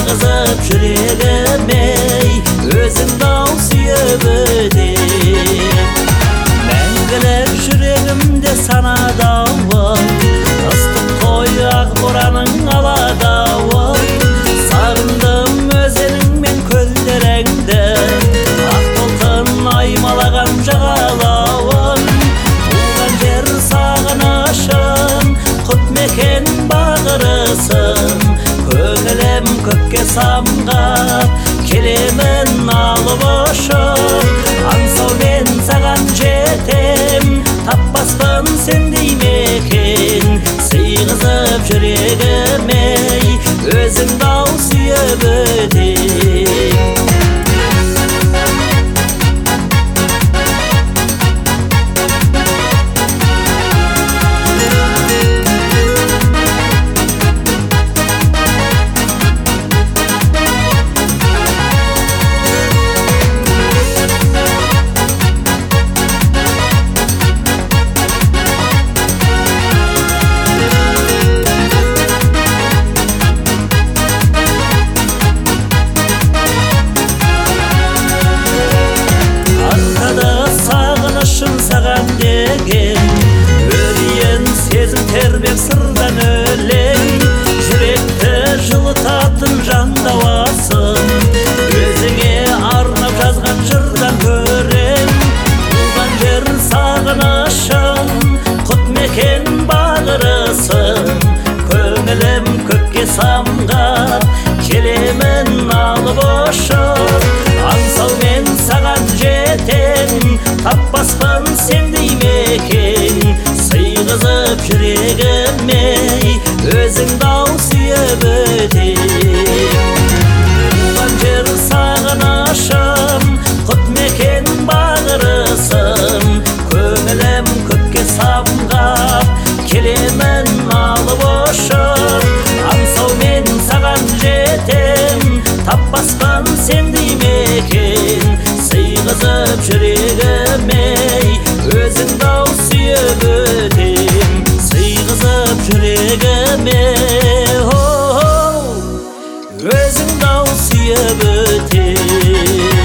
сыйғызып жүрегіме өзіңді ау сүйіп өтем. Мәңгілік жүрегімде санадауым, ыстық қойақ бораның аладауым. Сағындым өзенің мен көлдеріңді, ақ толқын аймалаған жағалауын. Туған жер сағынышым, құт мекен бағырысым. Көңілім көкке самғап, келемін алып ұшып. Аңсаумен саған жетем, таппаспын сендей мекен. Сыйғызып жүрегіме өзіңді ау сүйіп өтем. Саған деген өрейін сезім тербеп сырдан өлең. Жүректі жылытатын жан дауасын, өзіңе арнап жазған жырдан көрем. Туған жер сағынышым, құт мекен бағырысым. Көңілім көкке самғап, келемін алып ұшып. Аңсаумен саған жетем, таппаспын сендей мекен. Сыйғызып жүрегіме өзіңді ау сүйіп өтем. Туған жер сағынышым, құт мекен бағырысым. Көңілім көкке самғап, келемін алып ұшып. Аңсаумен саған жетем, таппаспын сендей мекен. Сыйғызып жүрегіме өзіңді ау сүйіп өтем. Сыйғызып жүрегіме өзіңді ау сүйіп өтем.